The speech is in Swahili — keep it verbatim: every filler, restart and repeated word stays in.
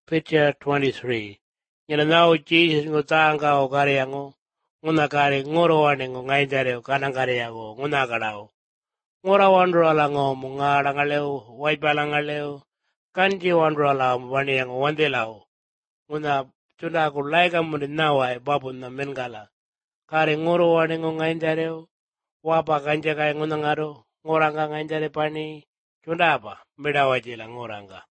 Picture twenty-three. Yana now Jesus ngo tanga o kare yango. Nguna kare ngoro wane ngo ngai jare o kanang kare yago nguna karao. Ngora wandro ala ngo munga rangaleo waipa langaleo. Kanji wandro ala wani yango wande lao. Nguna tuna ko laika mudi nawa e babu na mengala. Kare ngoro wane ngo ngai jare o. Wapa kanje kaya nguna ngaro. Ngoranga ngai jare pani. Tunda apa? Beda wajila ngoranga.